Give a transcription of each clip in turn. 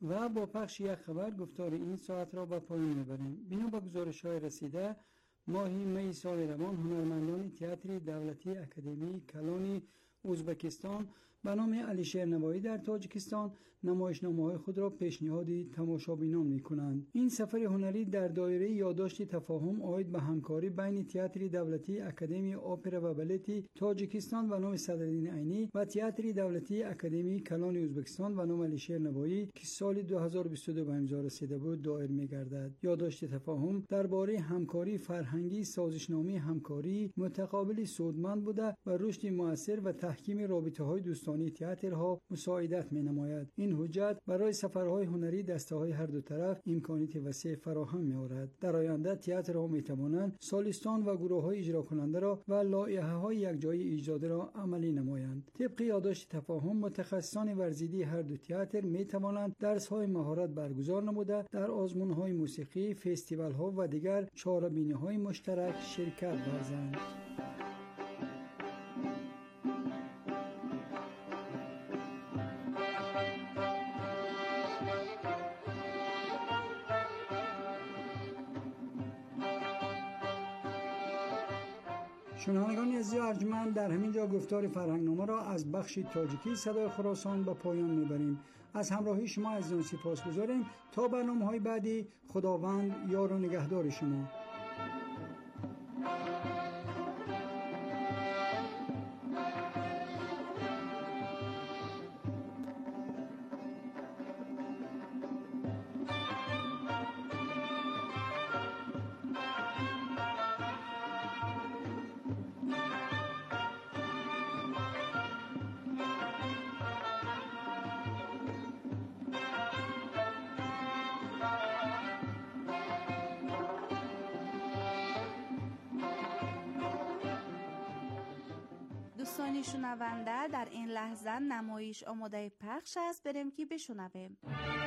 و با پخش یک خبر گفتار این ساعت را به پایان میبریم. بنا به گزارش‌های رسیده ماه می سال روان هنرمندان تئاتر دولتی اکادمی کلان ازبکستان به نام علیشیر نوایی در تاجیکستان نمایشنامه‌های خود را پیشنهاد تماشابینان می‌کنند. این سفر هنری در دایره یادداشت تفاهم عاید به همکاری بین تئاتر دولتی اکادمی اپرا و بالت تاجیکستان به نام صدرالدین عینی و تئاتر دولتی اکادمی کلان ازبکستان به نام علیشیر نوایی که سال 2022 به امضا رسیده بود دایر می‌گردد. یادداشت تفاهم درباره همکاری فرهنگی، سازشنامه همکاری متقابل سودمند بوده و رشد مؤثر و تحکیم رابطه‌های دوستانه تئاترها مساعدت می‌نماید. این حجت برای سفرهای هنری دسته‌های هر دو طرف امکانات وسیع فراهم می‌آورد. در آینده تئاترها می‌توانند سالستان و گروه‌های اجرا کننده را و لایحه‌های یکجایی ایجاد را عملی نمایند. طبق یادداشت تفاهم متخصصان ورزیدی هر دو تئاتر می‌توانند درس‌های مهارت برگزار نموده در آزمون‌های موسیقی، فستیوال‌ها و دیگر چاره‌بینی‌های مشترک شرکت ورزند. شنوندگان عزیز ارجمند، در همین جا گفتار فرهنگنامه را از بخش تاجیکی صدای خراسان به پایان میبریم. از همراهی شما عزیزان سپاسگزاریم. تا برنامه‌های بعدی، خداوند یار و نگهدار شما. دوستان شنونده، در این لحظه نمایش آماده پخش است. بریم که بشنویم.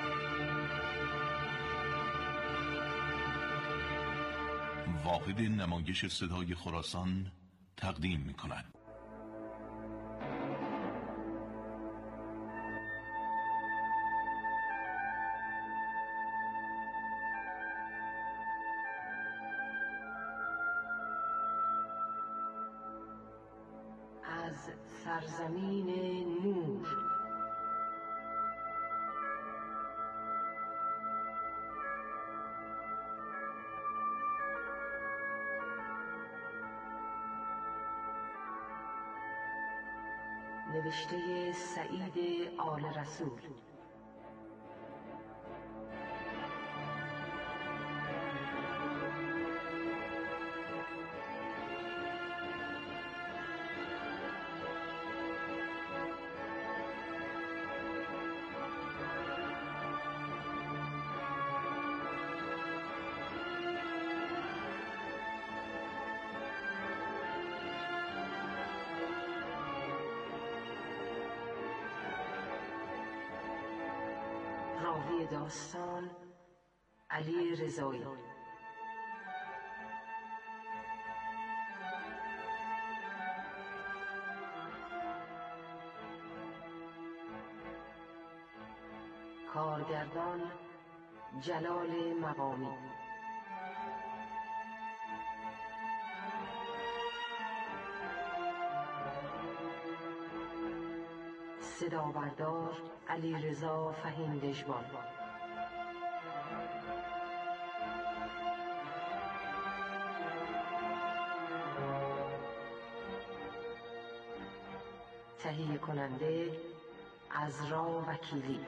واحد نمایش صدای خراسان تقدیم می‌کند. از سرزمین نور نوشته سعید آل رسول. راوی داستان علی رضایی. کارگردان جلال مقامی. صدابردار علیرضا فهیم دژبان. تهیه کننده عذرا وکیلی.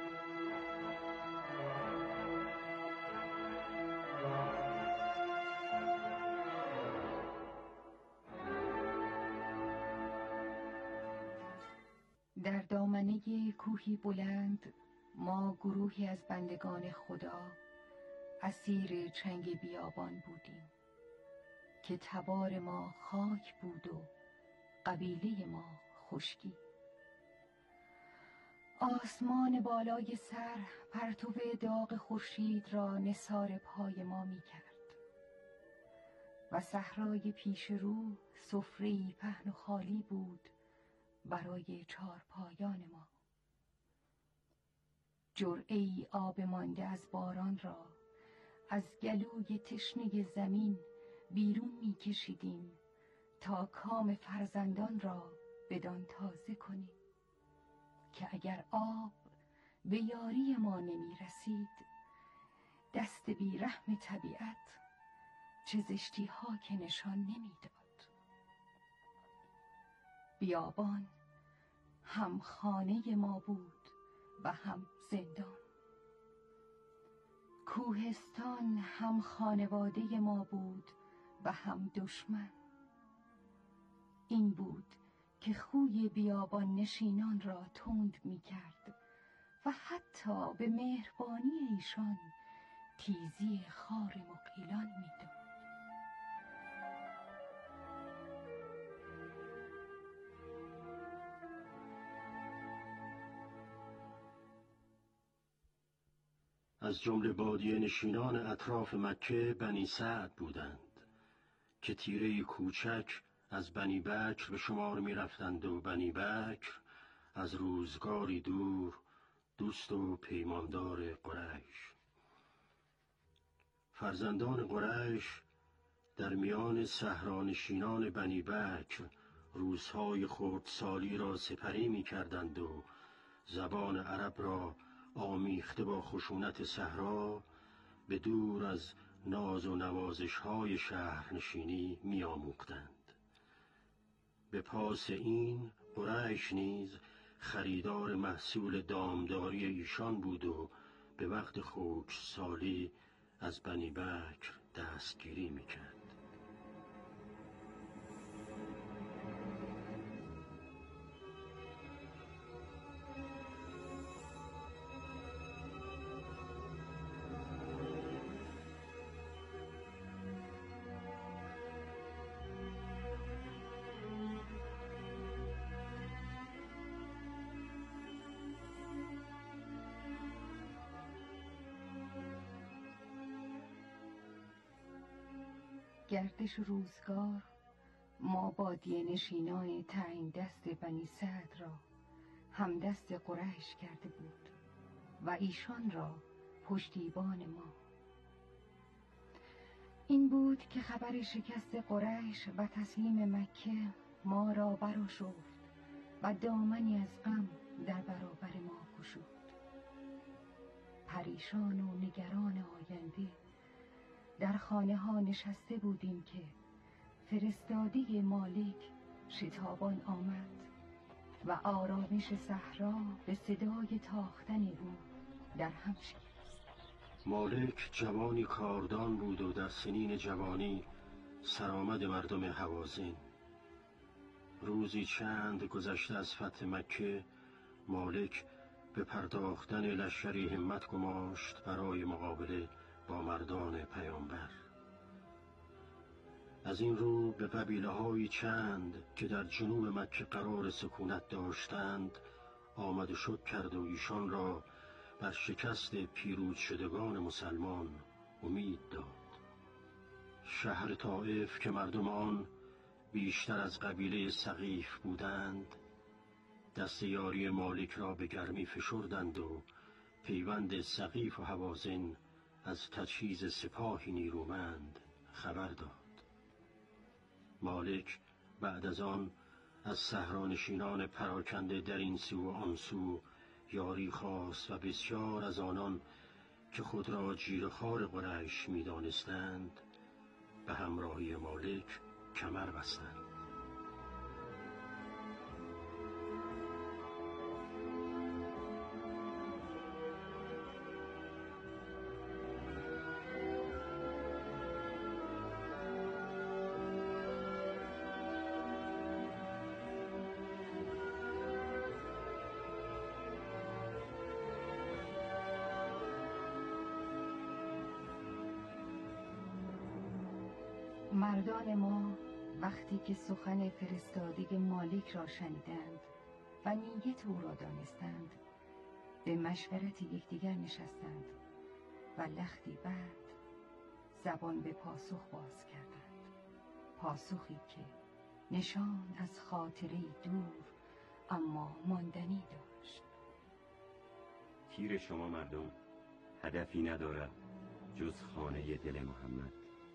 در دامنه کوهی بلند ما گروهی از بندگان خدا اسیر چنگ بیابان بودیم که تبار ما خاک بود و قبیله ما خشکی. آسمان بالای سر پرتو داغ خورشید را نثار پای ما می کرد و صحرای پیش رو سفره‌ای پهن و خالی بود برای چارپایان ما. جرعه‌ای آب مانده از باران را از گلوی تشنه زمین بیرون می‌کشیدیم تا کام فرزندان را بدان تازه کنیم که اگر آب به یاری ما نمی رسید، دست بی رحم طبیعت چه زشتی ها که نشان نمی داد. بیابان هم خانه ما بود و هم زندان. کوهستان هم خانواده ما بود و هم دشمن. این بود که خوی بیابان نشینان را تند می کرد و حتی به مهربانی ایشان تیزی خار مغیلان می داد. از جمله بادیه نشینان اطراف مکه بنی سعد بودند که تیره کوچک از بنی بکر به شمار می رفتند و بنی بکر از روزگاری دور دوست و پیماندار قریش. فرزندان قریش در میان صحرانشینان بنی بکر روزهای خردسالی را سپری می کردند و زبان عرب را آمیخته با خشونت صحرا به دور از ناز و نوازش‌های شهرنشینی می‌آموختند. به پاس این قریش نیز خریدار محصول دامداری ایشان بود و به وقت خشکسالی از بنی بکر دستگیری می‌کرد. گردش روزگار ما بادیه نشینان تعیین دست بنی سعد را همدست قریش کرده بود و ایشان را پشتیبان ما. این بود که خبر شکست قریش و تسلیم مکه ما را برآشفت و دامنی از غم در برابر ما گشود. پریشان و نگران آینده در خانه ها نشسته بودیم که فرستاده مالک شتابان آمد و آرامش صحرا به صدای تاختن او در هم شکست. مالک جوانی کاردان بود و در سنین جوانی سرآمد مردم هوازن. روزی چند گذشته از فتح مکه مالک به پرداختن لشکری همت گماشت برای مقابله با مردان پیامبر. از این رو به قبیله‌های چند که در جنوب مکه قرار سکونت داشتند آمد و شد کرد و ایشان را بر شکست پیروز شدگان مسلمان امید داد. شهر طائف که مردم آن بیشتر از قبیله ثقیف بودند دست یاری مالک را به گرمی فشردند و پیوند ثقیف و هوازن از تجهیز سپاهی نیرومند خبر داد. مالک بعد از آن از صحرانشینان پراکنده در این سو و آن سو یاری خواست و بسیار از آنان که خود را جیره‌خوار قریش می‌دانستند به همراهی مالک کمر بستند. مردان ما وقتی که سخن فرستاده مالک را شنیدند و نیت او را دانستند به مشورت یکدیگر نشستند و لختی بعد زبان به پاسخ باز کردند. پاسخی که نشان از خاطره دور اما ماندنی داشت. تیر شما مردم هدفی ندارد جز خانه دل محمد.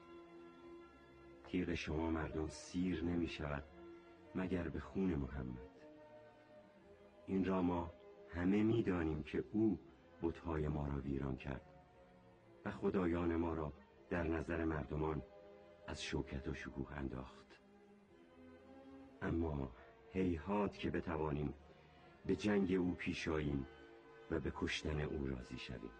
تیر شما مردم سیر نمی شود مگر به خون محمد. این را ما همه می دانیم که او بت‌های ما را ویران کرد و خدایان ما را در نظر مردمان از شوکت و شکوه انداخت. اما هیهات که بتوانیم به جنگ او پیش آییم و به کشتن او راضی شویم.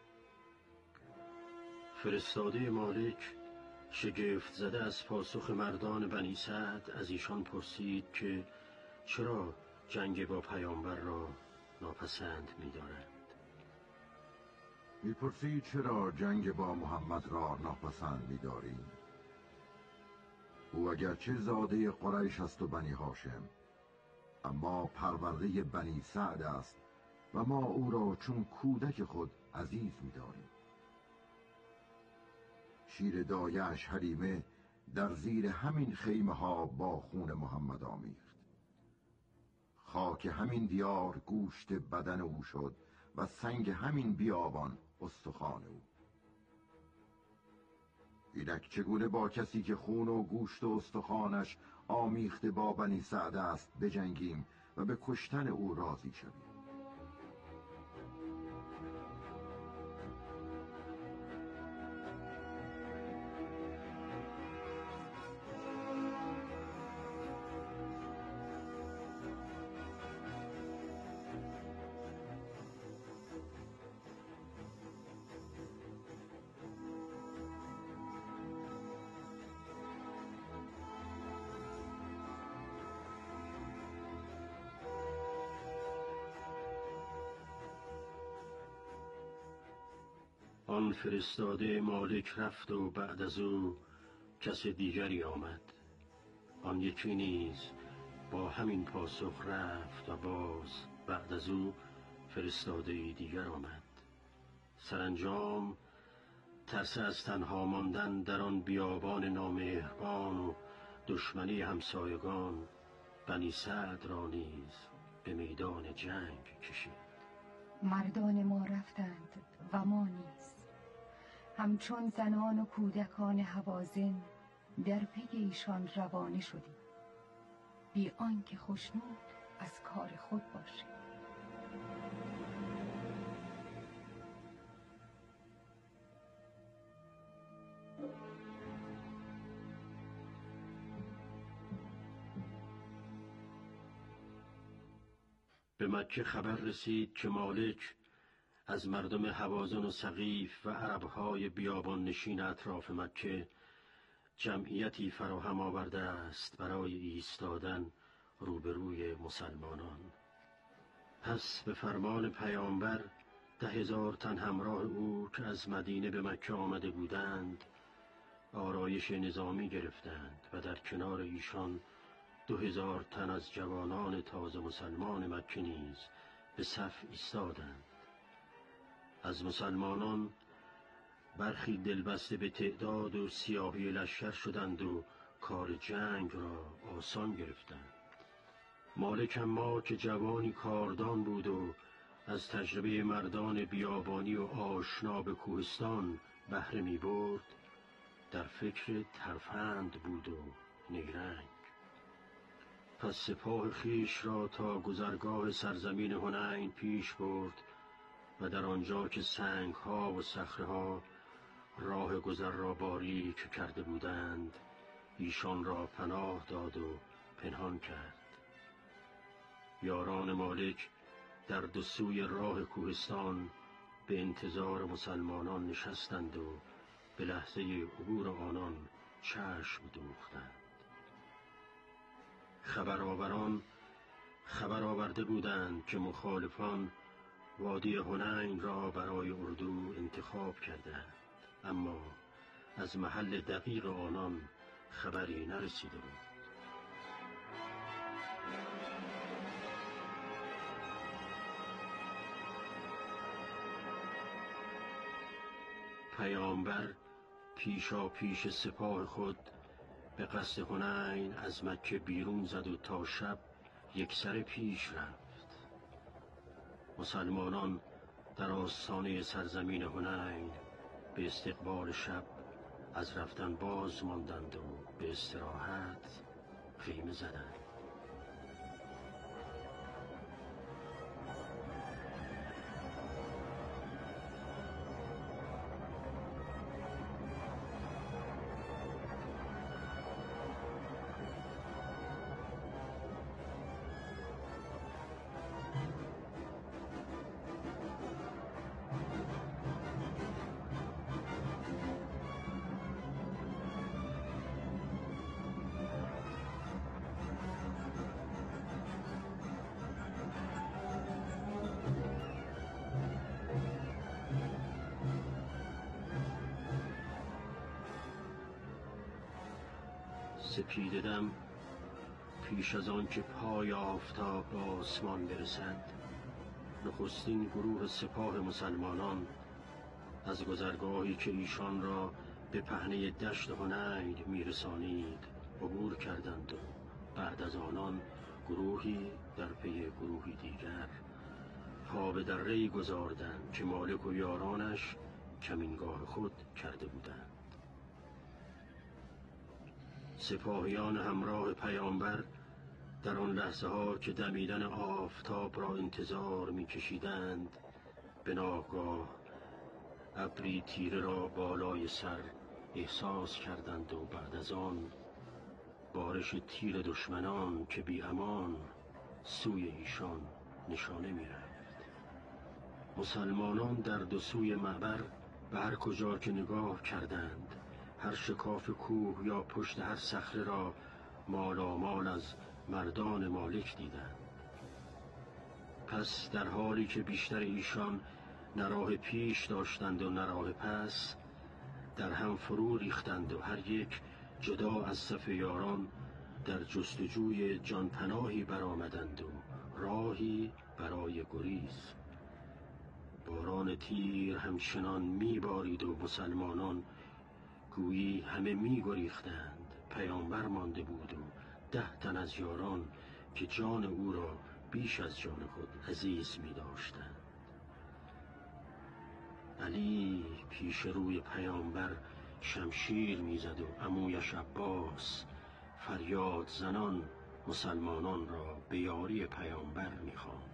فرستاده مالک شگفت زده از پاسخ مردان بنی سعد از ایشان پرسید که چرا جنگ با پیامبر را ناپسند می‌دارند. می‌پرسید چرا جنگ با محمد را ناپسند می‌داریم؟ او اگرچه زاده قریش است و بنی هاشم، اما پرورده بنی سعد است و ما او را چون کودک خود عزیز می‌داریم. شیر دایه‌اش حلیمه در زیر همین خیمه ها با خون محمد آمیخت. خاک همین دیار گوشت بدن او شد و سنگ همین بیابان استخوان او. اینک چگونه با کسی که خون و گوشت و استخوانش آمیخته با بنی سعد است بجنگیم و به کشتن او راضی شویم؟ آن فرستاده مالک رفت و بعد از او کس دیگری آمد. آن یکی نیز با همین پاسخ رفت و باز بعد از او فرستاده دیگر آمد. سرانجام ترس از تنها ماندن در آن بیابان نامهربان و دشمنی همسایگان بنی سعد را نیز به میدان جنگ کشید. مردان ما رفتند و ما نیز همچون زنان و کودکان هوازن در پی ایشان روانه شدیم، بی آنکه خوشنود از کار خود باشیم. به مکه خبر رسید که مالک از مردم هوازن و سقیف و عربهای بیابان نشین اطراف مکه جمعیتی فراهم آورده است برای ایستادن روبروی مسلمانان. پس به فرمان پیامبر 10,000 تن همراه او که از مدینه به مکه آمده بودند آرایش نظامی گرفتند و در کنار ایشان 2,000 تن از جوانان تازه مسلمان مکه نیز به صف ایستادند. از مسلمانان برخی دلبسته به تعداد و سیاهی لشکر شدند و کار جنگ را آسان گرفتند. مالک اما که جوانی کاردان بود و از تجربه مردان بیابانی و آشنا به کوهستان بهره می برد، در فکر ترفند بود و نیرنگ. پس سپاه خیش را تا گذرگاه سرزمین حنین پیش برد و در آنجا که سنگ‌ها و صخره‌ها راه گذر را باریک کرده بودند ایشان را پناه داد و پنهان کرد. یاران مالک در دو سوی راه کوهستان به انتظار مسلمانان نشستند و به لحظه عبور آنان چشم دوختند. خبرآوران خبر آورده بودند که مخالفان وادی حنین را برای اردو انتخاب کردند، اما از محل دقیق آنان خبری نرسیده بود. پیامبر پیشا پیش سپاه خود به قصد حنین از مکه بیرون زد و تا شب یکسره پیش رفت. مسلمانان در آستانه سرزمین هنین به استقبال شب از رفتن باز ماندند و به استراحت خیمه زدند. سپیده دم پیش از آن که پای آفتاب به آسمان برسد، نخستین گروه سپاه مسلمانان از گذرگاهی که ایشان را به پهنه دشت هنین میرسانید عبور کردند و بعد از آنان گروهی در پی گروهی دیگر پا به دره‌ای گذاردند که مالک و یارانش کمینگاه خود کرده بودند. سپاهیان همراه پیامبر در آن لحظه ها که دمیدن آفتاب را انتظار می‌کشیدند، به ناگاه ابری تیره را بالای سر احساس کردند و بعد از آن بارش تیر دشمنان که بی امان سوی ایشان نشانه می‌رفت. مسلمانان در دو سوی معبر به هر کجا که نگاه کردند، هر شکاف کوه یا پشت هر صخره را مالامال از مردان مالک دیدند. پس در حالی که بیشتر ایشان نه راه پیش داشتند و نه راه پس، در هم فرو ریختند و هر یک جدا از صف یاران در جستجوی جانپناهی برآمدند و راهی برای گریز. باران تیر همچنان میبارید و مسلمانان گویی همه می‌گریختند. پیامبر مانده بود و 10 تن از یاران که جان او را بیش از جان خود عزیز می‌داشتند. علی پیش روی پیامبر شمشیر می‌زد و عمویش عباس فریاد زنان مسلمانان را به یاری پیامبر می‌خواند.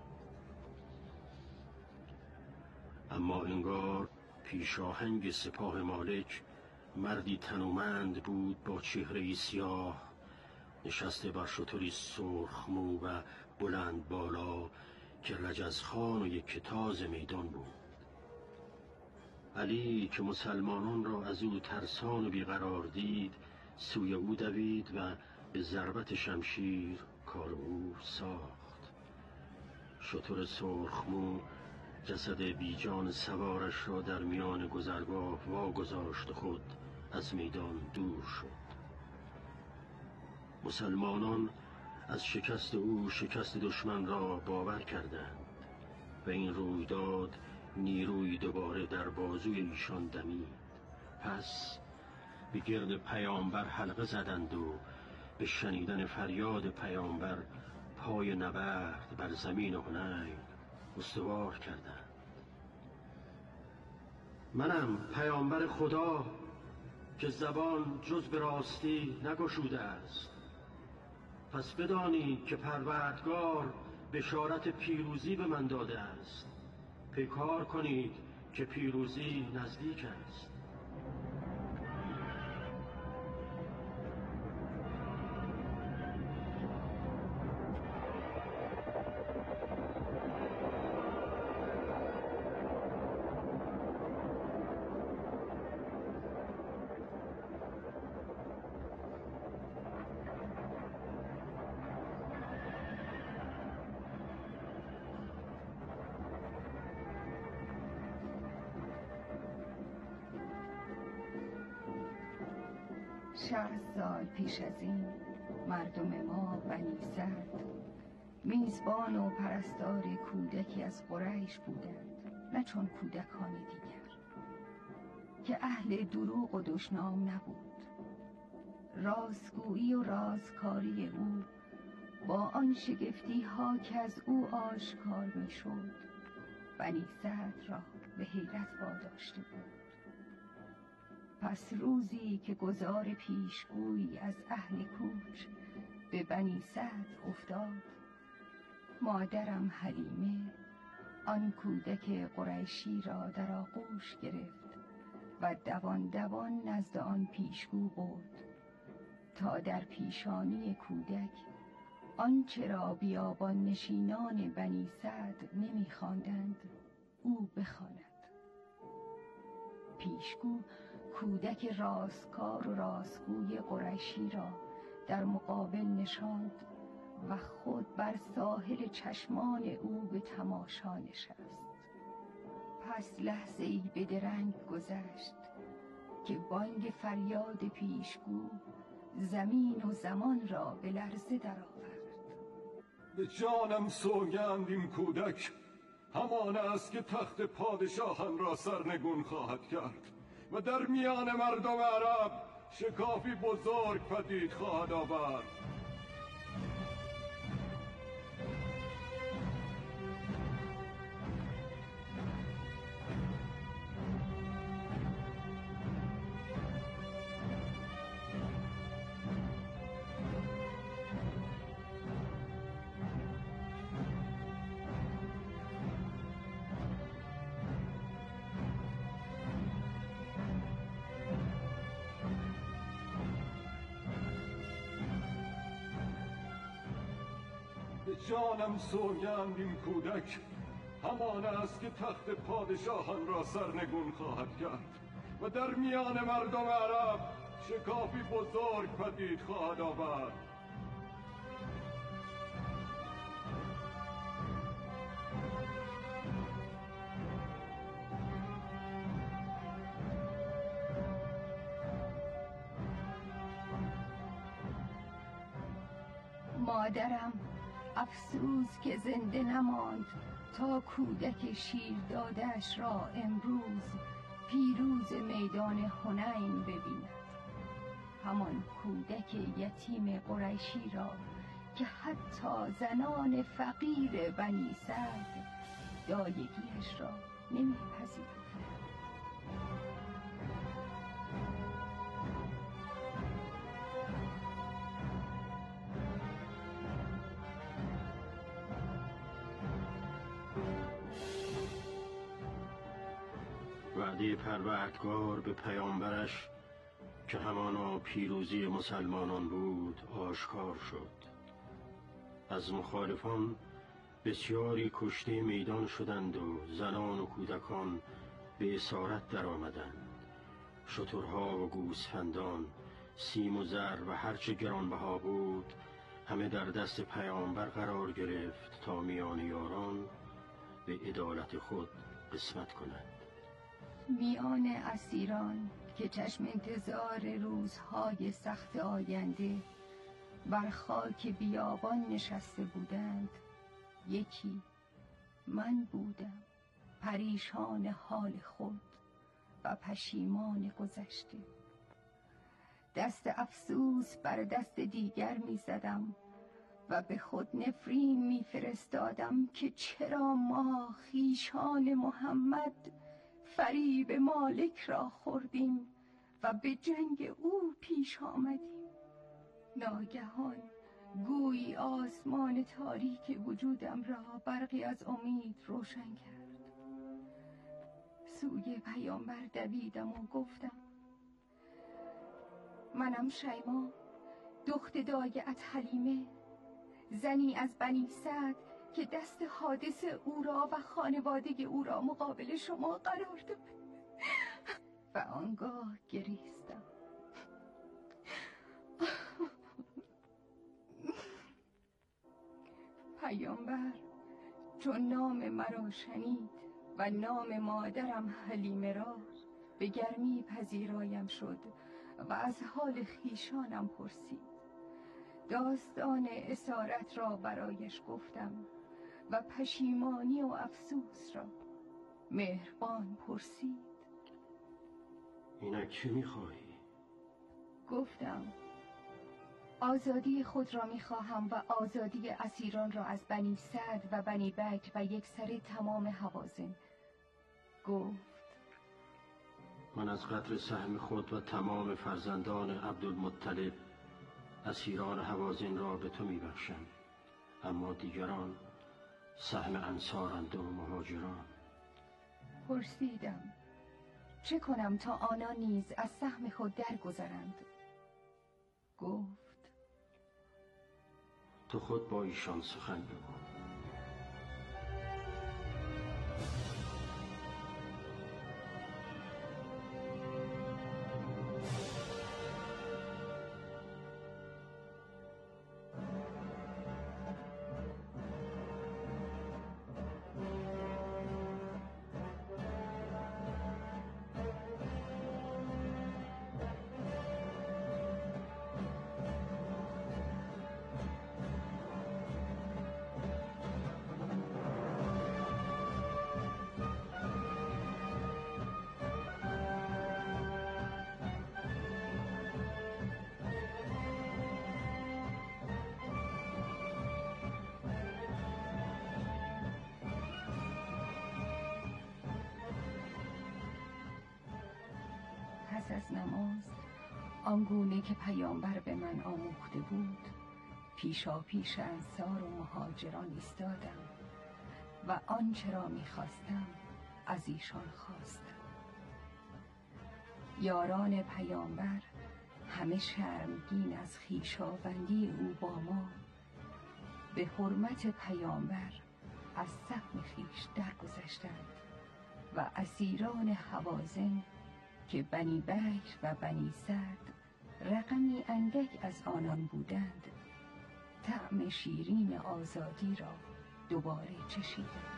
اما انگار پیشاهنگ سپاه مالک مردی تنومند بود با چهره‌ای سیاه، نشسته بر شتری سرخمو و بلند بالا که رجزخان و یک تاز میدان بود. علی که مسلمانان را از او ترسان و بیقرار دید، سوی او دوید و به ضربت شمشیر کار او ساخت. شتر سرخمو جسد بیجان سوارش را در میان گذرگاه واگذاشت و خود از میدان دور شد. مسلمانان از شکست او شکست دشمن را باور کردند و این رویداد نیروی دوباره در بازوی ایشان دمید. پس به گرد پیامبر حلقه زدند و به شنیدن فریاد پیامبر پای نبرد بر زمین هنین استوار کردند. منم پیامبر خدا که زبان جز به راستی نگشوده است. پس بدانید که پروردگار بشارت پیروزی به من داده است. پیکار کنید که پیروزی نزدیک است. شصت سال پیش از این مردم ما بنی سعد میزبان و پرستار کودکی از قریش بودند، نه چون کودکان دیگر که اهل دروغ و دشنام نبود. راستگویی و رازکاری او با آن شگفتی ها که از او آشکار می شد بنی سعد را به حیرت واداشته بود. پس روزی که گذار پیشگویی از اهل کوچ به بنی سعد افتاد، مادرم حلیمه آن کودک قریشی را در آغوش گرفت و دوان دوان نزد آن پیشگو برد تا در پیشانی کودک آنچه را بیابان نشینان بنی سعد نمی‌خواندند او بخواند. پیشگو کودک راستکار و راستگوی قریشی را در مقابل نشاند و خود بر ساحل چشمان او به تماشا نشست. پس لحظه‌ای به درنگ گذشت که بانگ فریاد پیشگو زمین و زمان را به لرزه درآورد. به جانم سوگند این کودک همان است که تخت پادشاهان را سرنگون خواهد کرد و در میان مردم عرب شکافی بزرگ پدید خواهد آورد. جانم سوگند این کودک همان است که تخت پادشاهان را سرنگون خواهد کرد و در میان مردم عرب شکافی بزرگ پدید خواهد آورد. مادرم افسوس که زنده نماند تا کودک شیر دادش را امروز پیروز میدان حنین ببیند. همان کودک یتیم قریشی را که حتی زنان فقیر بنی سعد دایگیش را نمی‌پذیرفتند. وعده پروردگار به پیامبرش که همانا پیروزی مسلمانان بود آشکار شد. از مخالفان بسیاری کشته میدان شدند و زنان و کودکان به اسارت در آمدند. شترها و گوسفندان، سیم و زر و هرچه گرانبها بود همه در دست پیامبر قرار گرفت تا میان یاران به عدالت خود قسمت کنند. میان اسیران که چشم انتظار روزهای سخت آینده بر خاک بیابان نشسته بودند، یکی من بودم، پریشان حال خود و پشیمان گذشته. دست افسوس بر دست دیگر می زدم و به خود نفرین می فرستادم که چرا ما خویشان محمد فریب مالک را خوردیم و به جنگ او پیش آمدیم. ناگهان گویی آسمان تاریک وجودم را برقی از امید روشن کرد. سوی پیامبر دویدم و گفتم منم شیما، دخت دایه‌ات حلیمه، زنی از بنی سعد که دست حادث او را و خانواده او را مقابل شما قرار داد. و آنگاه گریستم. پیامبر چون نام مرا شنید و نام مادرم حلیمه را، به گرمی پذیرایم شد و از حال خویشانم پرسید. داستان اسارت را برایش گفتم و پشیمانی و افسوس را. مهربان پرسید اینک چه میخواهی؟ گفتم آزادی خود را می‌خواهم و آزادی اسیران را از بنی سعد و بنی بکر و یکسره تمام هوازن. گفت من از قدر سهم خود و تمام فرزندان عبدالمطلب اسیران هوازن را به تو میبخشم، اما دیگران سهم انصارند و مهاجران. پرسیدم چه کنم تا آنان نیز از سهم خود درگذرند؟ گفت تو خود با ایشان سخن بگو. پس از نماز آنگونه که پیامبر به من آموخته بود پیشا پیش انصار و مهاجران ایستادم و آنچه را می‌خواستم از ایشان خواستم. یاران پیامبر همه شرمگین از خویشاوندی او با ما به حرمت پیامبر از سهم خویش درگذشتند و اسیران هوازن که بنی بکر و بنی سعد رقمی اندک از آنان بودند طعم شیرین آزادی را دوباره چشیدند.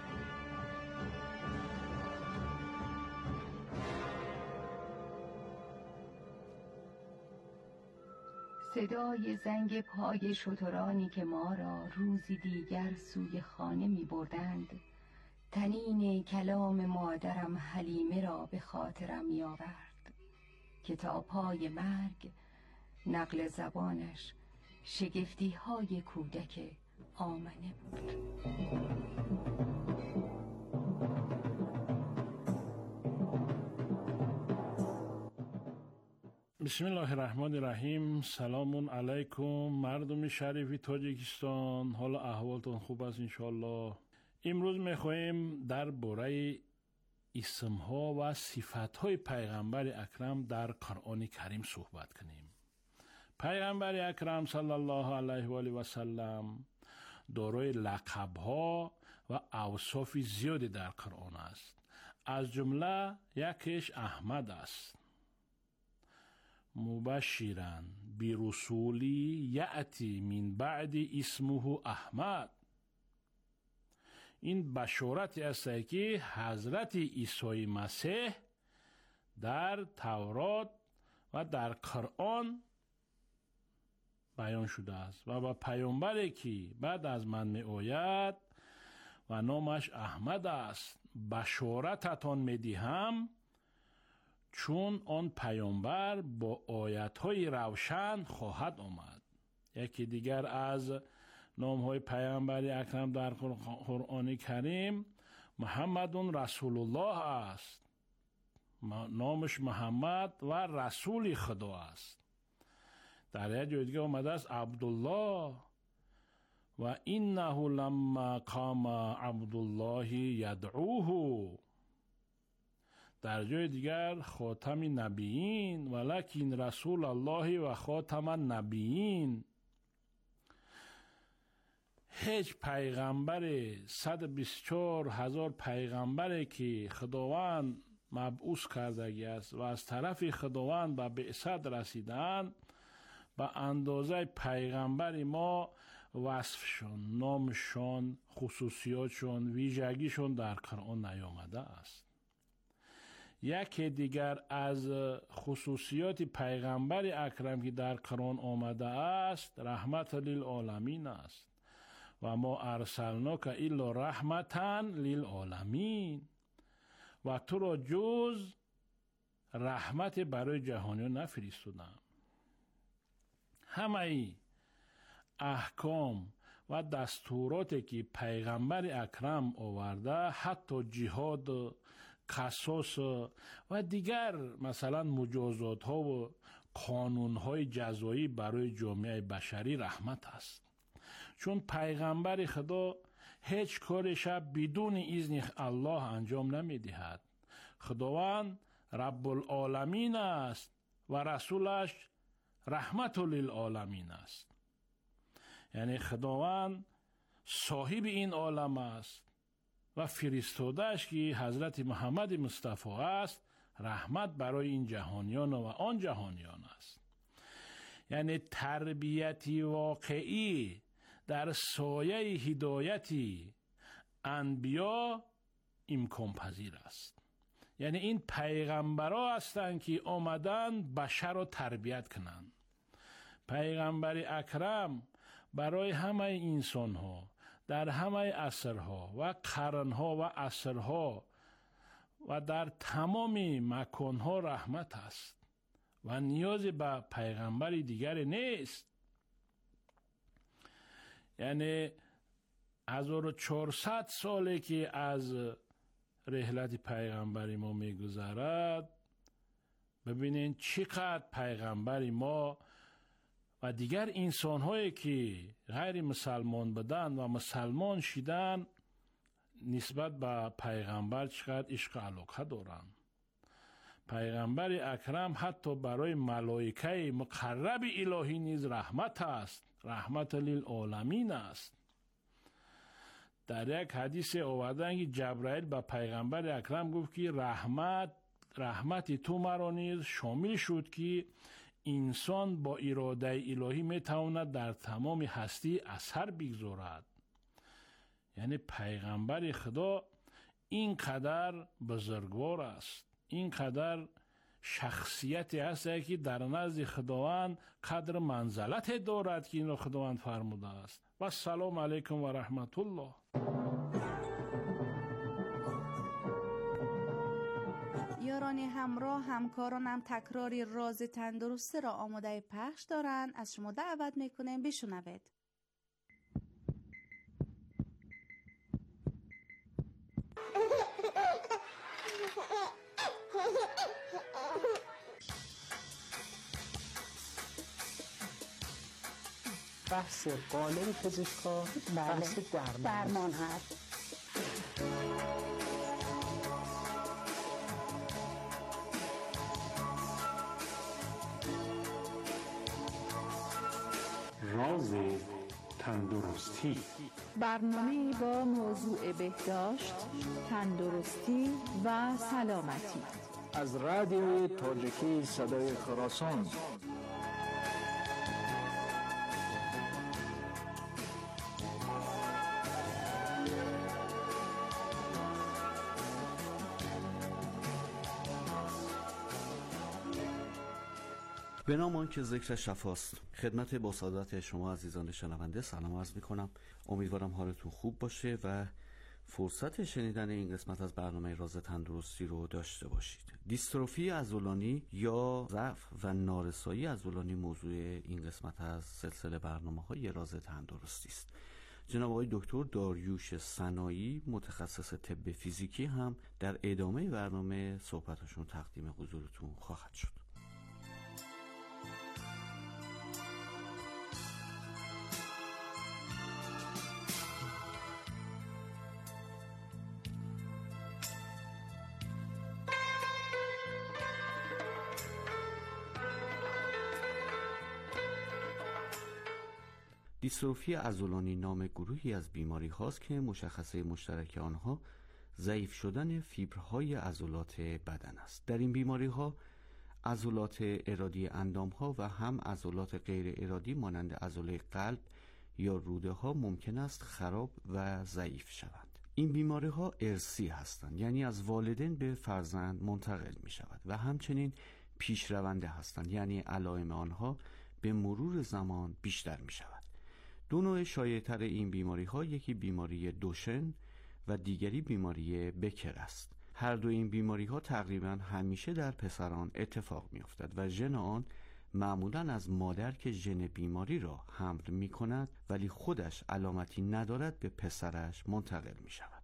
صدای زنگ پای شترانی که ما را روزی دیگر سوی خانه می بردند طنین کلام مادرم حلیمه را به خاطرم می آورد که تا پای مرگ نقل زبانش شگفتی های کودک آمنه بود. بسم الله الرحمن الرحیم. سلام علیکم مردم شریف تاجیکستان، حالا احوالتون خوب است انشالله. امروز میخواهیم در باره اسمها و صفتهای پیغمبر اکرم در قرآن کریم صحبت کنیم. پیغمبر اکرم صلی الله علیه و آله و سلم دارای لقبها و اوصاف زیادی در قرآن است. از جمله یکیش احمد است. مبشرا برسولی یأتی من بعد اسمه احمد. این بشارت است که حضرت عیسی مسیح در تورات و در قرآن بیان شده است و با پیامبری که بعد از من می آید و نامش احمد است بشارتتان می دهم، چون آن پیامبر با آیت‌های روشن خواهد آمد. یکی دیگر از نام‌های پیامبر اکرم در قرآن کریم محمد رسول الله است. نامش محمد و رسول خدا است. در یک جای دیگه آمده است عبدالله و انه لما قام عبدالله یدعوه. در جای دیگر خاتم نبیین ولکن رسول الله و خاتم النبیین. هیچ پیغمبر 124,000 پیغمبری که خداوند مبعوث کرده است و از طرف خداوند به بعثت رسیدند به اندازه پیغمبر ما وصفشون، نامشون، خصوصیاتشون، ویژگیشون در قرآن نیامده است. یکی دیگر از خصوصیات پیغمبر اکرم که در قرآن آمده است رحمت للعالمین است و ما ارسلناک الا رحمتا للعالمین. و تو را جز رحمت برای جهانیان نفرستادم. همه احکام و دستوراتی که پیغمبر اکرم آورده، حتی جهاد، قصاص و دیگر مثلا مجازات ها و قانون های جزایی برای جامعه بشری رحمت است. چون پیغمبر خدا هیچ کارش بدون اذن الله انجام نمی دهد. خداوند رب العالمین است و رسولش رحمت للعالمین است. یعنی خداوند صاحب این عالم است و فرستاده‌اش که حضرت محمد مصطفی است رحمت برای این جهانیان و آن جهانیان است. یعنی تربیتی واقعی در سایه هدایتی انبیا امکان پذیر است. یعنی این پیغمبرها هستند که آمدن بشر را تربیت کنند. پیغمبر اکرم برای همه انسان ها در همه عصرها و قرنها و عصرها و در تمام مکانها رحمت است و نیازی به پیغمبر دیگری نیست. یعنی 1400 ساله که از رحلت پیغمبری ما میگذرد، ببینین چقدر پیغمبری ما و دیگر انسان‌هایی که غیر مسلمان بودند و مسلمان شدند نسبت به پیغمبر چقدر عشق و علاقه دارند. پیغمبر اکرم حتی برای ملائکه مقرب الهی نیز رحمت است، رحمت للعالمین است. در یک حدیث آوردند که جبرائیل به پیغمبر اکرم گفت که رحمت تو مرا نیز شامل شد که انسان با اراده الهی میتواند در تمام هستی اثر بگذارد. یعنی پیغمبر خدا اینقدر بزرگوار است، اینقدر شخصیتی است که در نزد خداوند قدر منزلت دارد که اینو خداوند فرموده است. و السلام علیکم و رحمت الله. یاران همراه، همکارانم تکراری راز تندرستی را آماده پخش دارند. از شما دعوت میکنیم بشنوید. بحث قالب پزشکا، بحث درمان هست. راز تندرستی، برنامه با موضوع بهداشت، تندرستی و سلامتی از رادیوی تاجیکی صدای خراسان. به نام آن که ذکر شفاست. خدمت با سعادت شما عزیزان شنونده سلام عرض میکنم. امیدوارم حالتون خوب باشه و فرصت شنیدن این قسمت از برنامه راز تندرستی رو داشته باشید. دیستروفی عضلانی یا ضعف و نارسایی عضلانی موضوع این قسمت از سلسله برنامه‌های راز تندرستی است. جناب آقای دکتر داریوش سنایی متخصص طب فیزیکی هم در ادامه برنامه صحبتشون تقدیم حضورتون خواهد شد. دیستروفی عضلانی نام گروهی از بیماری هاست که مشخصه مشترک آنها ضعیف شدن فیبرهای عضلات بدن است. در این بیماری ها عضلات ارادی اندام ها و هم عضلات غیر ارادی مانند عضله قلب یا روده ها ممکن است خراب و ضعیف شوند. این بیماری ها ارثی هستند، یعنی از والدین به فرزند منتقل می شود و همچنین پیشرونده هستند، یعنی علائم آنها به مرور زمان بیشتر می شود. دو نوع شایع‌تر این بیماری ها، یکی بیماری دوشن و دیگری بیماری بکر است. هر دو این بیماری ها تقریبا همیشه در پسران اتفاق می افتد و ژن آن معمولاً از مادر که ژن بیماری را حمل می کند ولی خودش علامتی ندارد به پسرش منتقل می شود.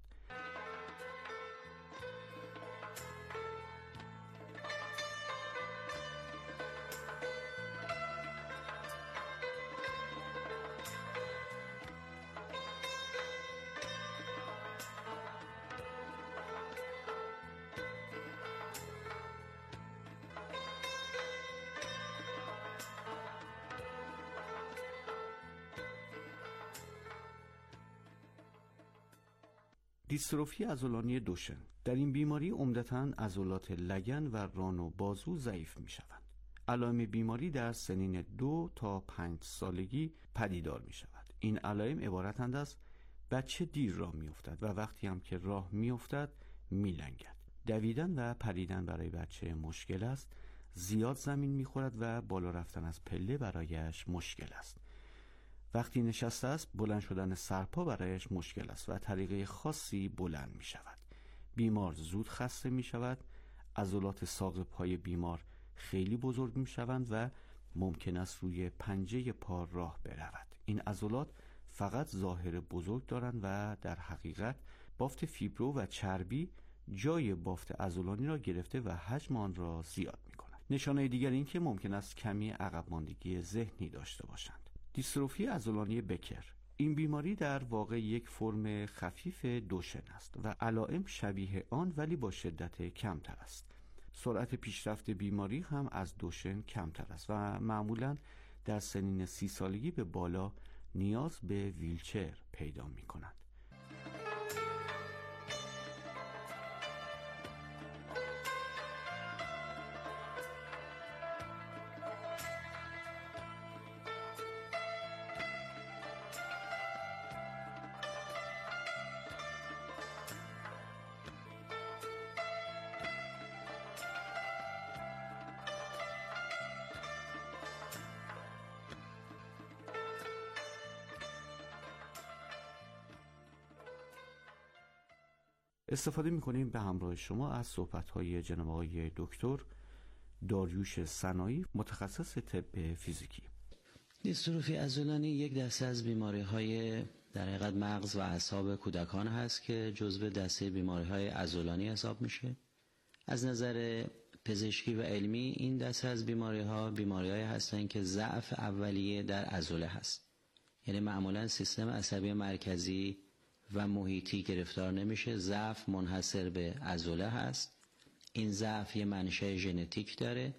دیستروفی عضلانی دوشن. در این بیماری عمدتاً عضلات لگن و ران و بازو ضعیف می شوند. علائم بیماری در سنین 2 تا 5 سالگی پدیدار می شود. این علائم عبارتند از بچه دیر راه می افتد و وقتی هم که راه می افتد می لنگد. دویدن و پریدن برای بچه مشکل است. زیاد زمین می خورد و بالا رفتن از پله برایش مشکل است. وقتی نشسته است بلند شدن سرپا برایش مشکل است و طریقه خاصی بلند می شود. بیمار زود خسته می شود. عضلات ساق پای بیمار خیلی بزرگ می شوند و ممکن است روی پنجه پا راه برود. این عضلات فقط ظاهر بزرگ دارند و در حقیقت بافت فیبرو و چربی جای بافت عضلانی را گرفته و حجم آن را زیاد می کند. نشانه دیگر این که ممکن است کمی عقب ماندگی ذهنی داشته باشند. دیستروفی عضلانی بکر. این بیماری در واقع یک فرم خفیف دوشن است و علائم شبیه آن ولی با شدت کمتر است. سرعت پیشرفت بیماری هم از دوشن کمتر است و معمولاً در سنین 30 سالگی به بالا نیاز به ویلچر پیدا می کند. استفاده می‌کنیم به همراه شما از صحبت‌های جناب آقای دکتر داریوش سنایی، متخصص طب فیزیکی. دیستروفی عضلانی یک دسته از بیماری‌های در حقیقت مغز و اعصاب کودکان هست که جزو دسته بیماری‌های عضلانی حساب میشه. از نظر پزشکی و علمی این دسته از بیماری‌هایی هستند که ضعف اولیه در عضله هست. یعنی معمولاً سیستم عصبی مرکزی و محیطی گرفتار نمیشه، ضعف منحصر به عضله هست. این ضعف یه منشأ ژنتیک داره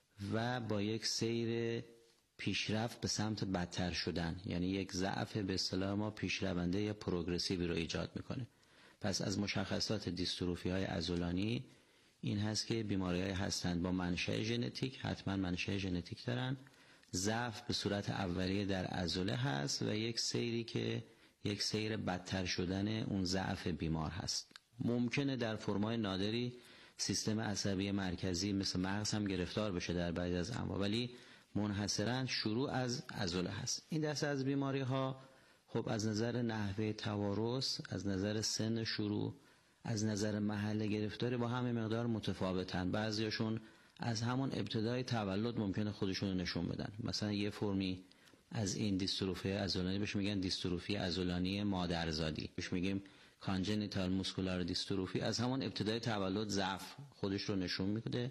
و با یک سیر پیشرفت به سمت بدتر شدن، یعنی یک ضعف به اصطلاح ما پیشرونده یا پروگرسیوی رو ایجاد میکنه. پس از مشخصات دیستروفی های عضلانی این هست که بیماری های هستند با منشأ ژنتیک، حتما منشأ ژنتیک دارن، ضعف به صورت اولیه در عضله هست و یک سیری که یک سیر بدتر شدن اون ضعف بیمار هست. ممکنه در فرمای نادری سیستم عصبی مرکزی مثل مغز هم گرفتار بشه در بعضی از انواع، ولی منحصراً شروع از عضله هست. این دسته از بیماری ها خب از نظر نحوه توارث، از نظر سن شروع، از نظر محل گرفتاری با همه مقدار متفاوتن. بعضیاشون از همون ابتدای تولد ممکنه خودشون رو نشون بدن. مثلا یه فرمی از این دیستروفی عضلانی بهش میگن دیستروفی عضلانی مادرزادی، بهش میگیم کانجنیتال موسکولار دیستروفی. از همون ابتدای تولد ضعف خودش رو نشون میده،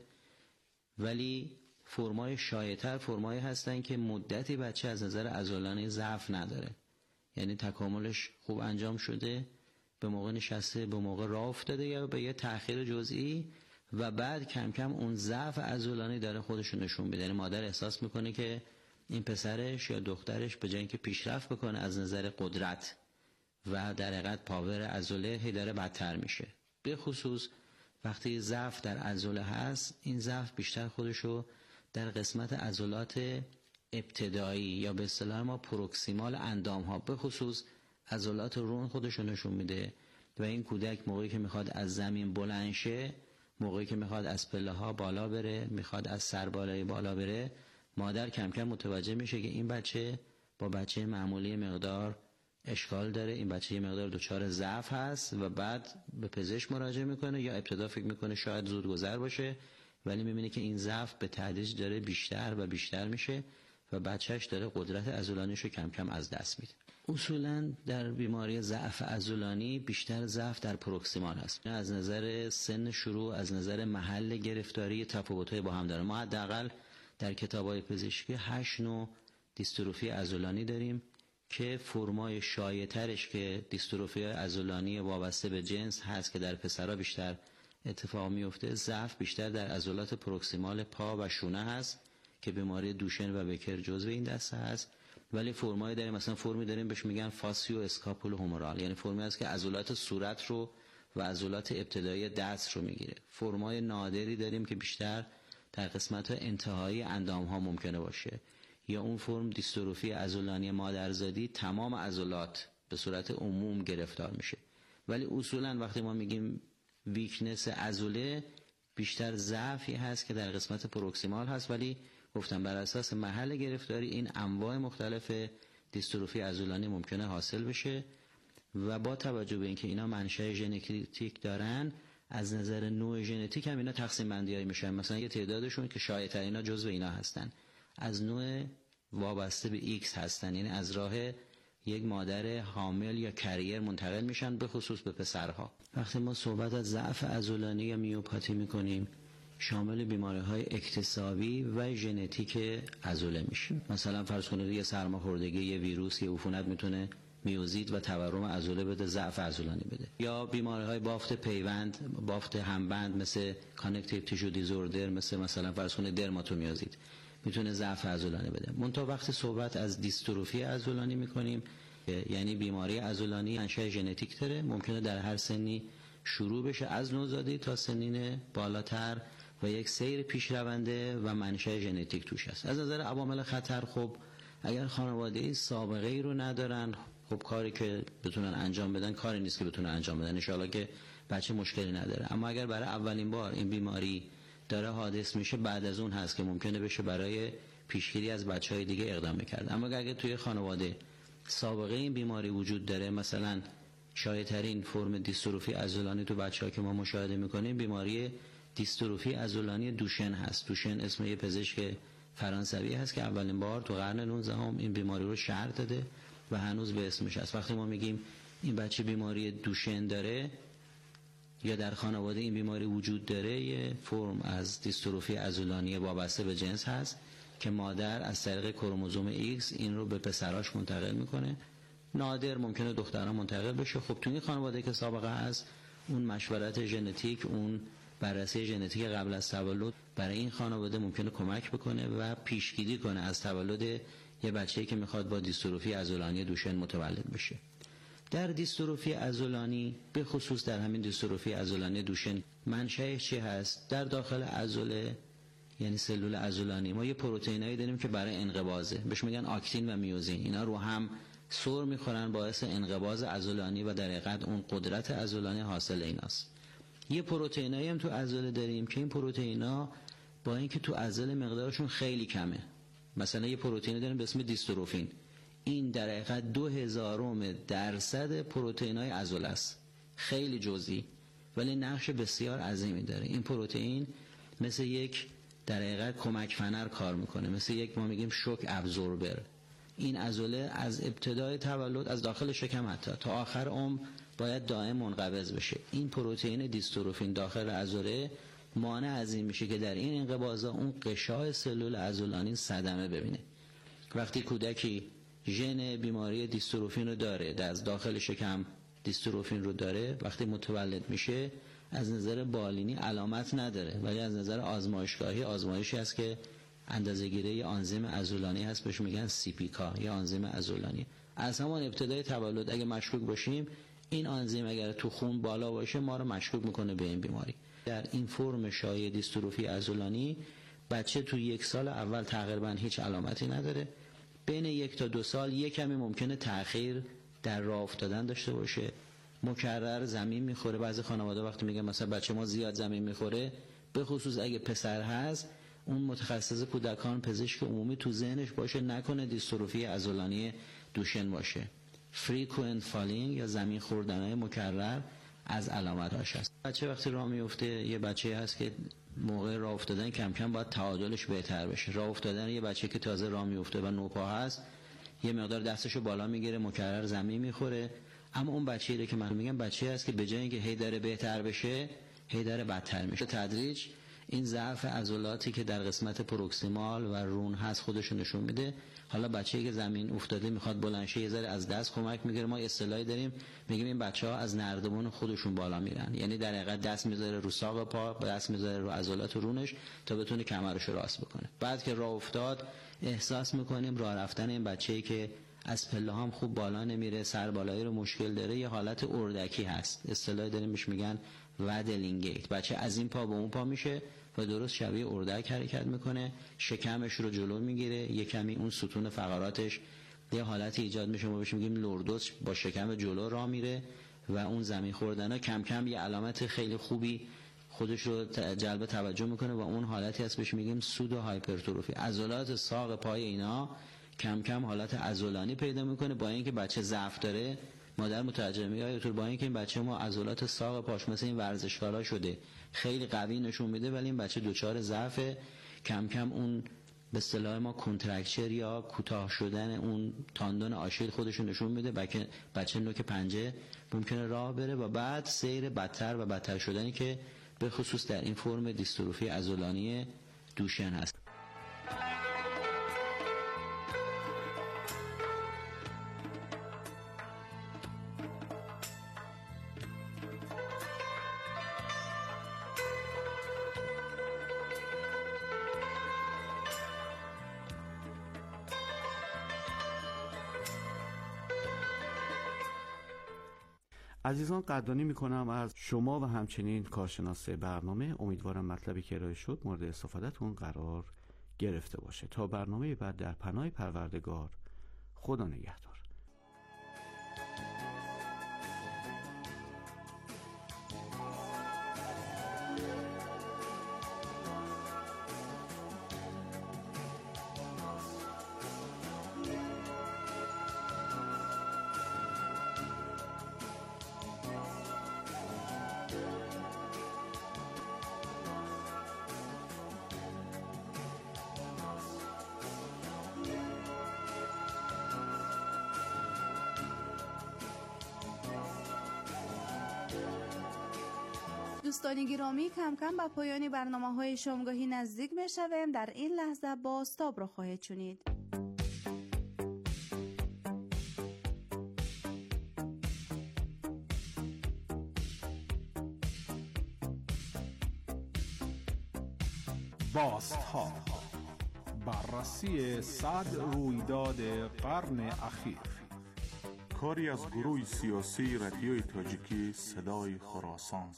ولی فرمای شایع‌تر فرمایی هستن که مدتی بچه از نظر عضلانی ضعف نداره، یعنی تکاملش خوب انجام شده، به موقع نشسته، به موقع راه افتاده یا به یه تأخیر جزئی و بعد کم کم اون ضعف عضلانی داره خودش رو نشون میده. یعنی مادر احساس میکنه که این پسرش یا دخترش به جای اینکه پیشرفت بکنه از نظر قدرت و در حقیقت پاور عضله، هی داره بدتر میشه. به خصوص وقتی ضعف در عضله هست، این ضعف بیشتر خودشو در قسمت عضلات ابتدایی یا به اصطلاح ما پروکسیمال اندام ها، به خصوص عضلات رون خودشو نشون میده و این کودک موقعی که میخواد از زمین بلند شه، موقعی که میخواد از پله ها بالا بره، میخواد از سربالایی بالا بره، مادر کم کم متوجه میشه که این بچه با بچه معمولی مقدار اشکال داره، این بچه یه مقدار دچار ضعف هست و بعد به پزشک مراجعه میکنه یا ابتدا فکر میکنه شاید زودگذر باشه، ولی میبینه که این ضعف به تدریج داره بیشتر و بیشتر میشه و بچهش داره قدرت عضلانیش رو کم کم از دست میده. اصولا در بیماری ضعف عضلانی بیشتر ضعف در پروکسیمال هست. از نظر سن شروع، از نظر محل گرفتاری تفاوت‌های با هم داره. ما حداقل در کتاب‌های پزشکی 8 نوع دیستروفی عضلانی داریم که فرمای شایع‌ترش که دیستروفی عضلانی وابسته به جنس هست که در پسرها بیشتر اتفاق میفته، ضعف بیشتر در عضلات پروکسیمال پا و شونه هست که بیماری دوشن و بکر جزو این دسته هست. ولی فرمای داریم، مثلا فرمی داریم بهش میگن فاسیو اسکاپول هومورال، یعنی فرمی هست که عضلات صورت رو و عضلات ابتدایی دست رو میگیره. فرمای نادری داریم که بیشتر در قسمت انتهایی اندام ها ممکنه باشه. یا اون فرم دیستروفی عضلانی مادرزادی تمام عضلات به صورت عموم گرفتار میشه. ولی اصولا وقتی ما میگیم ویکنس عضله، بیشتر ضعفی هست که در قسمت پروکسیمال هست، ولی گفتم بر اساس محل گرفتاری این انواع مختلف دیستروفی عضلانی ممکنه حاصل بشه و با توجه به اینکه اینا منشأ ژنتیک دارن، از نظر نوع ژنتیک هم اینا تقسیم بندی‌های میشن. مثلا یه تعدادشون که شایع‌ترینا جزو اینا هستن، از نوع وابسته به ایکس هستن، یعنی از راه یک مادر حامل یا کریر منتقل میشن، به خصوص به پسرها. وقتی ما صحبت از ضعف عضلانی یا میوپاتی میکنیم، شامل بیماری‌های اکتسابی و ژنتیک عضله میشه. مثلا فرض کنید یه سرماخوردگی، یه ویروس، یه عفونت میتونه میوزیت و تورم عضله بده، ضعف عضلانی بده. یا بیماری‌های بافت پیوند، بافت همبند مثل کانکتیو تیشو دیزوردر، مثلا فرض کنید درماتومیوزیت، میتونه ضعف عضلانی بده. منتها وقتی صحبت از دیستروفی عضلانی میکنیم، یعنی بیماری عضلانی منشأ ژنتیک داره، ممکنه در هر سنی شروع بشه از نوزادی تا سنین بالاتر و یک سیر پیشرونده و منشأ ژنتیک توش هست. از نظر عوامل خطر، خب اگر خانواده سابقه ای رو ندارن، خب کاری که بتونن انجام بدن کاری نیست که بتونن انجام بدن، ان شاءالله که بچه مشکلی نداره. اما اگر برای اولین بار این بیماری داره حادث میشه، بعد از اون هست که ممکنه بشه برای پیشگیری از بچهای دیگه اقدام کرد. اما اگر توی خانواده سابقه این بیماری وجود داره، مثلا شایع‌ترین فرم دیستروفی عضلانی تو بچه‌ها که ما مشاهده می‌کنیم بیماری دیستروفی عضلانی دوشن هست. دوشن اسم یه پزشک فرانسوی هست که اولین بار تو قرن 19 این بیماری رو شهر داده و هنوز به اسمش هست. وقتی ما میگیم این بچه بیماری دوشن داره یا در خانواده این بیماری وجود داره، یه فرم از دیستروفی عضلانی وابسته به جنس هست که مادر از طریق کروموزوم ایکس این رو به پسراش منتقل میکنه. نادر ممکنه دخترها منتقل بشه. خب تو این خانواده که سابقه هست، اون مشورت ژنتیک، اون بررسی ژنتیک قبل از تولد برای این خانواده ممکنه کمک بکنه و پیشگیری کنه از تولد یه بچه‌ای که میخواد با دیستروفی عضلانی دوشن متولد بشه. در دیستروفی عضلانی، به خصوص در همین دیستروفی عضلانی دوشن، منشأش چی هست؟ در داخل عضله، یعنی سلول عضلانی، ما یه پروتئینایی داریم که برای انقباضه، بهش میگن آکتین و میوزین. اینا رو هم سر میخورن، باعث انقباض عضلانی و در حقیقت اون قدرت عضلانی حاصل ایناست. یه پروتئینایی هم تو عضله داریم که این پروتئینا با اینکه تو عضله مقدارشون خیلی کمه، مثلا یه پروتئین داریم به اسم دیستروفین، این در حقیقت 0.002% پروتئینای عضله است، خیلی جزئی ولی نقش بسیار عظیمی داره. این پروتئین مثل یک در حقیقت کمک فنر کار میکنه، مثل یک ما میگیم شوک ابزوربر. این عضله از ابتدای تولد، از داخل شکم حتی تا آخر عمر باید دائم منقبض بشه. این پروتئین دیستروفین داخل عضله مانع از این میشه که در این انقباضا اون قشای سلول عضلانی صدمه ببینه. وقتی کودکی ژن بیماری دیستروفین رو داره، از داخل شکم دیستروفین رو داره، وقتی متولد میشه از نظر بالینی علامت نداره، ولی از نظر آزمایشگاهی آزمایشی هست که اندازه‌گیری آنزیم عضلانی هست، بهش میگن CPK یا آنزیم عضلانی. از همون ابتدای تولد اگه مشکوک باشیم، این آنزیم اگر تو خون بالا باشه ما رو مشکوک میکنه به این بیماری. در این فرم شایع دیستروفی عضلانی بچه تو 1 سال اول تقریبا هیچ علامتی نداره، بین 1 تا 2 سال یک کمی ممکنه تأخیر در راه افتادن داشته باشه، مکرر زمین میخوره. بعضی خانواده وقتی میگن مثلا بچه ما زیاد زمین میخوره، به خصوص اگه پسر هست، اون متخصص کودکان پزشک عمومی تو ذهنش باشه نکنه دیستروفی عضلانی دوشن باشه. frequent falling یا زمین خوردنهای مکرر از علامتاش هست. بچه وقتی راه میفته، یه بچه هست که موقع راه افتادن کم کم باید تعادلش بهتر بشه. راه افتادن یه بچه که تازه راه میفته و نوپا هست، یه مقدار دستشو بالا میگیره، مکرر زمین میخوره. اما اون بچه‌ای که من میگم بچه‌ای هست که به جای اینکه هی داره بهتر بشه، هی داره بدتر میشه. تدریج این ضعف عضلاتی که در قسمت پروکسیمال و رون هست خودشو نشون میده. حالا بچه‌ای که زمین افتاده میخواد بلند شه، یه ذره از دست کمک میگیره. ما اصطلاحی داریم میگیم این بچه‌ها از نردبان خودشون بالا میرن، یعنی در حقیقت دست میذاره رو ساق پا، دست میذاره رو عضلات رونش تا بتونه کمرش راست بکنه. بعد که راه افتاد احساس میکنیم راه رفتن این بچه‌ای که از پله هم خوب بالا نمیره، سر بالایی رو مشکل داره، یه حالت اردکی هست. اصطلاحی داریم بهش میگن ودلینگیت. بچه از این پا به اون پا میشه و درست شبیه اردک حرکت میکنه، شکمش رو جلو میگیره، یه کمی اون ستون فقراتش یه حالتی ایجاد میشه، ما بهش میگیم لوردوس، با شکم جلو راه میره و اون زمین خوردنها کم کم یه علامت خیلی خوبی خودش رو جلب توجه میکنه و اون حالتی هست بهش میگیم سودو هایپرتروفی. عضلات ساق پای اینا کم کم حالت عضلانی پیدا میکنه. با اینکه بچه ضعف داره، مادر متوجه میگه آیا با اینکه این بچه ما عضلات ساق پاش مثل این ورزشکارا شده خیلی قوی نشون میده، ولی این بچه دوچار ضعف، کم کم اون به اصطلاح ما کنترکچر یا کوتاه شدن اون تاندون آشیل خودشون نشون میده. بچه نوک پنجه ممکنه راه بره و بعد سیر بدتر و بدتر شدنی که به خصوص در این فرم دیستروفی عضلانی دوشن هست. عزیزان قدردانی میکنم از شما و همچنین کارشناس برنامه. امیدوارم مطلبی که ارائه شد مورد استفادهتون قرار گرفته باشه. تا برنامه بعد، در پناه پروردگار، خدا نگهدار. دوستان گرامی، کم کم به پایان برنامه‌های شامگاهی نزدیک می‌شویم. در این لحظه بازتاب را خواهید شنید. بازتاب، بررسی 100 رویداد قرن اخیر. کاری از گروه سیاسی رادیوی تاجیکی صدای خراسان.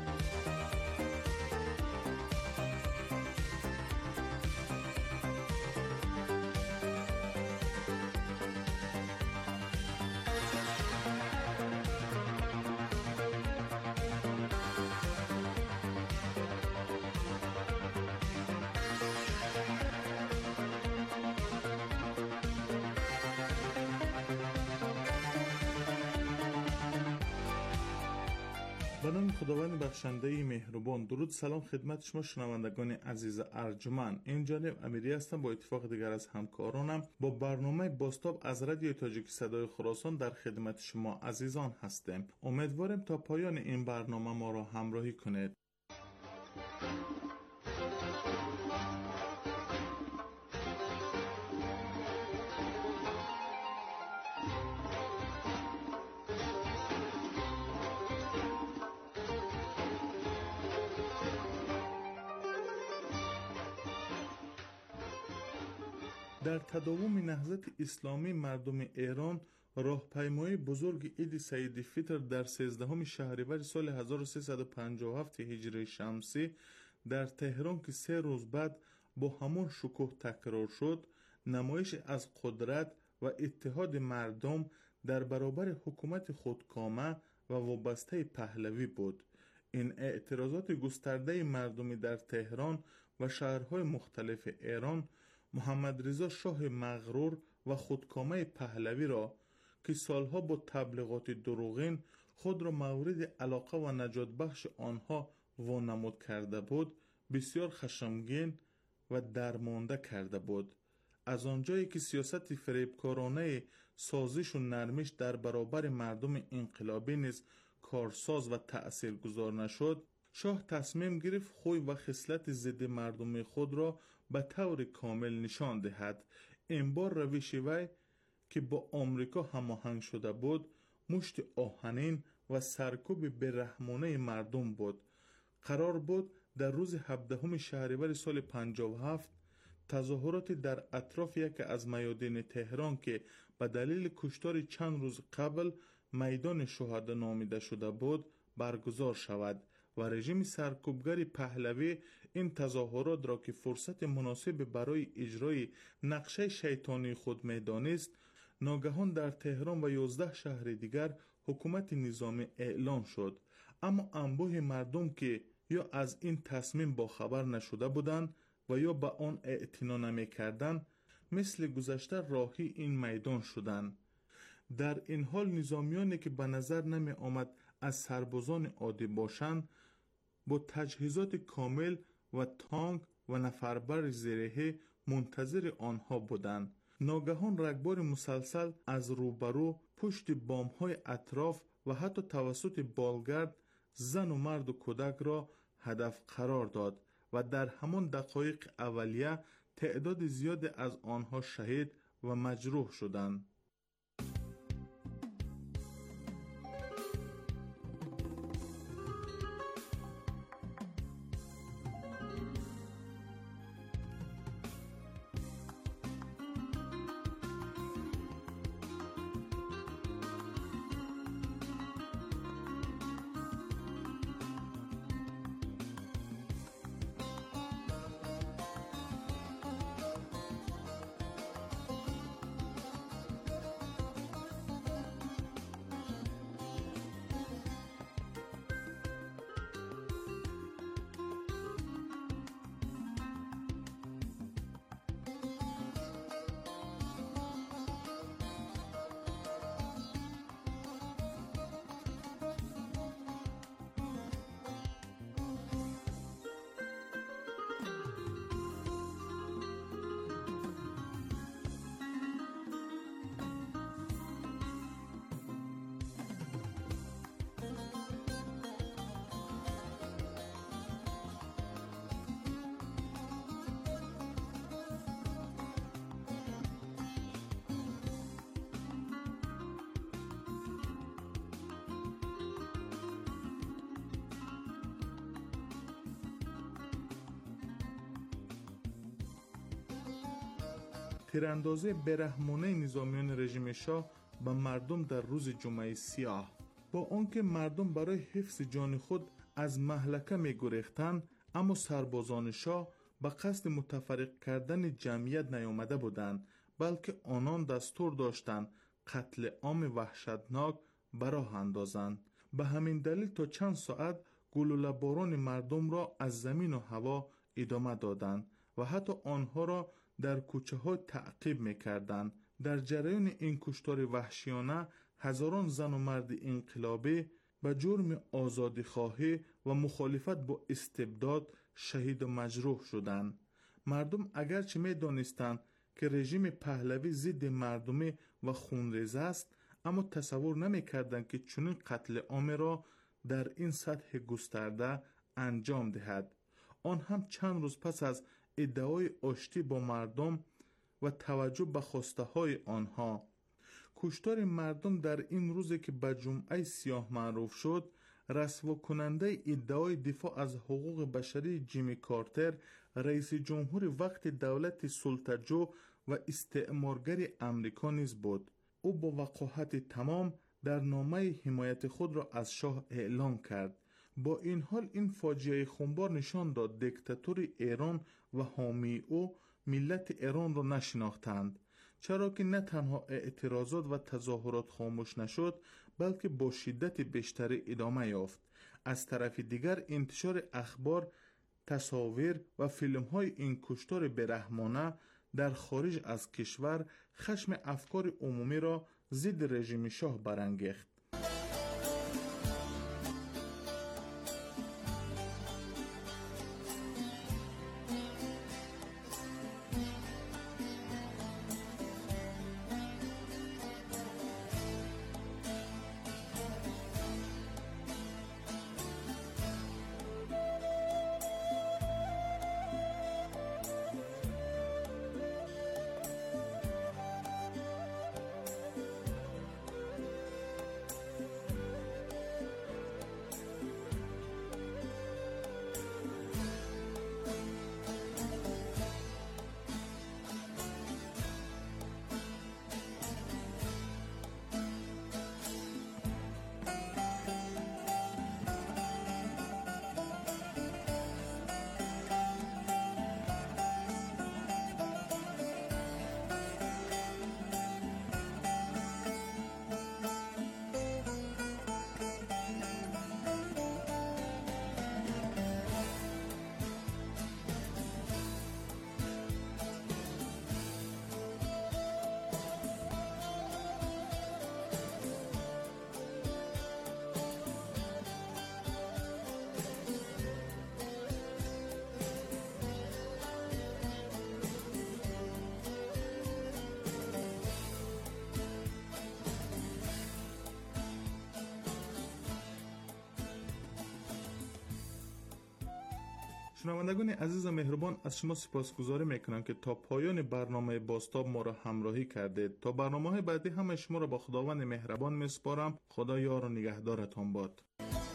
به نام خداوند بخشنده مهربان. درود سلام خدمت شما شنوندگان عزیز ارجمند. این جانب امیری هستم. با اتفاق دیگر از همکارانم با برنامه بازتاب از رادیو تاجیک صدای خراسان در خدمت شما عزیزان هستیم. امیدواریم تا پایان این برنامه ما را همراهی کنید. در تداوم نهضت اسلامی مردم ایران، راهپیمایی بزرگ عید سعید فطر در 13 شهریور سال 1357 هجری شمسی در تهران که 3 روز بعد با همان شکوه تکرار شد، نمایش از قدرت و اتحاد مردم در برابر حکومت خودکامه و وابسته پهلوی بود. این اعتراضات گسترده مردمی در تهران و شهرهای مختلف ایران محمد رضا شاه مغرور و خودکامه پهلوی را که سالها با تبلیغات دروغین خود را مورد علاقه و نجات بخش آنها وانمود کرده بود، بسیار خشمگین و درمانده کرده بود. از آنجایی که سیاست فریبکارانه سازش و نرمش در برابر مردم انقلابی نیز کارساز و تأثیرگذار نشد، شاه تصمیم گرفت خوی و خصلت ضد مردم خود را به طور کامل نشان دهد. این بار روش وی که با آمریکا هماهنگ شده بود، مشت آهنین و سرکوب بی‌رحمانه مردم بود. قرار بود در روز 17 شهریور سال 57 تظاهرات در اطراف یکی از میادین تهران که به دلیل کشتار چند روز قبل میدان شهدا نامیده شده بود برگزار شود و رژیم سرکوبگر پهلوی این تظاهرات را که فرصت مناسب برای اجرای نقشه شیطانی خود می‌دانست، ناگهان در تهران و 11 شهر دیگر حکومت نظامی اعلان شد. اما انبوه مردم که یا از این تصمیم باخبر نشده بودند و یا به آن اعتنا نمی‌کردند، مثل گذشته راهی این میدان شدند. در این حال نظامیانی که به نظر نمی آمد از سربازان عادی باشند، با تجهیزات کامل و تانک و نفربر زرهی منتظر آنها بودند. ناگهان رگبار مسلسل از روبرو، پشت بام‌های اطراف و حتی توسط بالگرد زن و مرد و کودک را هدف قرار داد و در همان دقایق اولیه تعداد زیاد از آنها شهید و مجروح شدند. تیراندازی بی‌رحمانه نظامیان رژیم شاه به مردم در روز جمعه سیاه. با آنکه مردم برای حفظ جان خود از مهلکه می گریختند، اما سربازان شاه به قصد متفرق کردن جمعیت نیامده بودند، بلکه آنان دستور داشتند قتل عام وحشتناک براه اندازند. به همین دلیل تا چند ساعت گلوله باران مردم را از زمین و هوا ادامه دادند و حتی آنها را در کوچه ها تعقیب می‌کردند. در جریان این کشتار وحشیانه هزاران زن و مرد انقلابی به جرم آزادی‌خواهی و مخالفت با استبداد شهید و مجروح شدند. مردم اگرچه می‌دانستند که رژیم پهلوی ضد مردمی و خونریز است، اما تصور نمی‌کردند که چنین قتل عام را در این سطح گسترده انجام دهد. آن هم چند روز پس از ادعای آشتی با مردم و توجه به خواسته های آنها. کشتار مردم در این روزی که به جمعه سیاه معروف شد، رسوا کننده ادعای دفاع از حقوق بشری جیمی کارتر، رئیس جمهور وقت دولت سلطه‌جو و استعمارگر امریکا نیز بود. او با وقاحت تمام در نامه حمایت خود را از شاه اعلام کرد. با این حال این فاجعه خونبار نشان داد دیکتاتور ایران و حامی او ملت ایران را نشناختند، چرا که نه تنها اعتراضات و تظاهرات خاموش نشد، بلکه با شدت بیشتری ادامه یافت. از طرف دیگر انتشار اخبار، تصاویر و فیلم های این کشتار بی‌رحمانه در خارج از کشور خشم افکار عمومی را ضد رژیم شاه برانگیخت. شنوندگان عزیز و مهربان، از شما سپاسگزاری میکنم که تا پایان برنامه بازتاب ما را همراهی کردید. تا برنامه‌های بعدی همه شما را با خداوند مهربان میسپارم. خدا یار و نگهدارتان باد.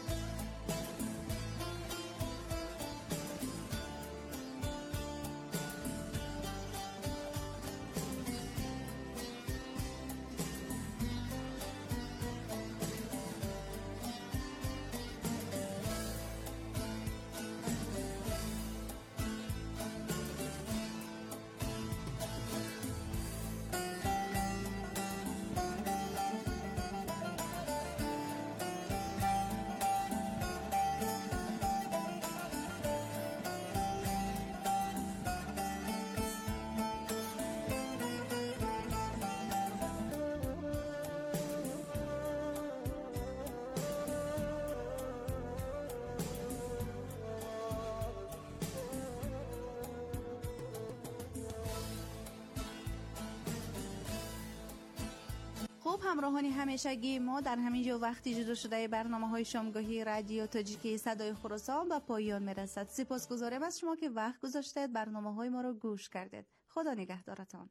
خب همراهان همیشگی ما در همین جا وقتی جدا شده برنامه‌های شامگاهی رادیو تاجیکی صدای خراسان به پایان میرسد. سپاسگزارم از شما که وقت گذاشتید برنامه‌های ما رو گوش کردید. خدا نگهدارتان.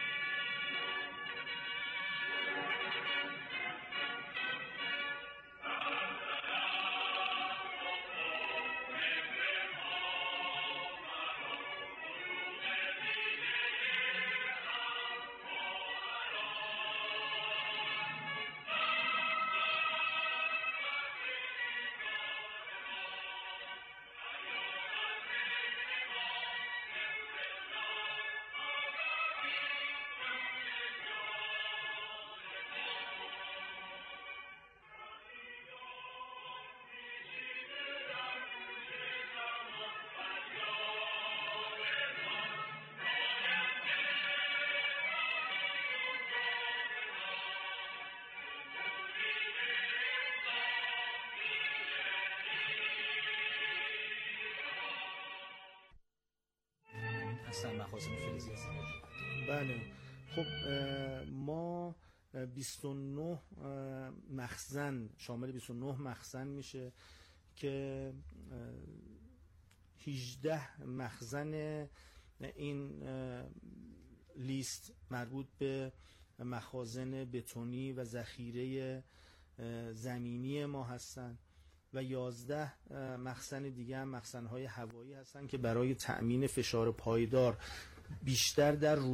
بله خب ما 29 مخزن شامل 29 مخزن میشه که 18 مخزن این لیست مربوط به مخازن بتونی و ذخیره زمینی ما هستن و 11 مخزن دیگه هم مخزن‌های هوایی هستن که برای تأمین فشار پایدار بیشتر در